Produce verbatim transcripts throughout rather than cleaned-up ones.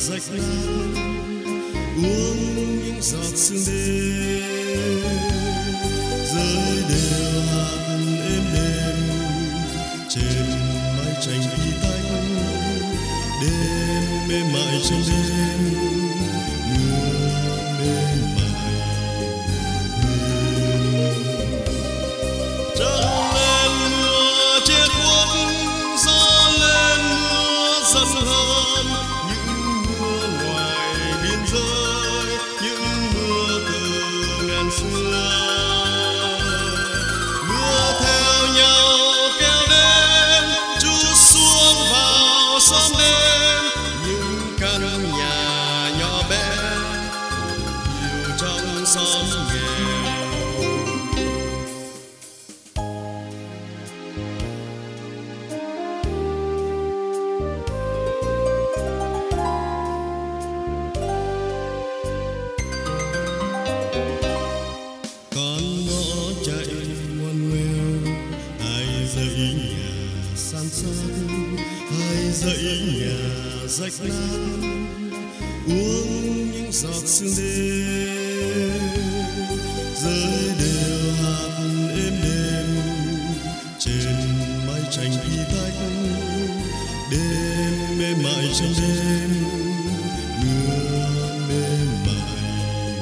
rách nát uống những giọt sương đêm rơi đều hạt êm đềm trên mái tranh y tách đêm mê mại trong đêm mưa mê mại trăng lên mưa che khuất gió lên mưa dần hơn những mưa ngoài biên giới những mưa từ ngàn xưa mưa theo nhau kéo đến trút xuống vào xóm đêm những căn nhà nhỏ bé nhiều trong xóm nghèo. Con ngõ chạy ngoằn ngoèo ai dãy nhà san sát ai dãy nhà rách nát uống những giọt sương đêm rơi đều hạt êm đềm trên mái tranh y tách đêm mê mại trong đêm mưa mê mại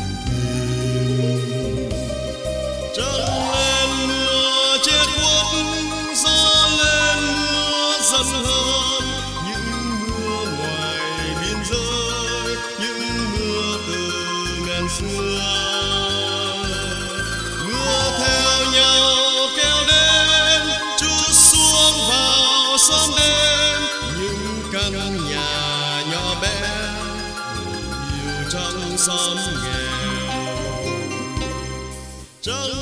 trăng lên mưa che khuất gió lên mưa dần hơn những mưa ngoài biên giới những mưa từ ngàn xưa mưa theo nhau kéo đến trút xuống vào xóm đêm những căn nhà nhỏ bé nhiều trong xóm nghèo trăng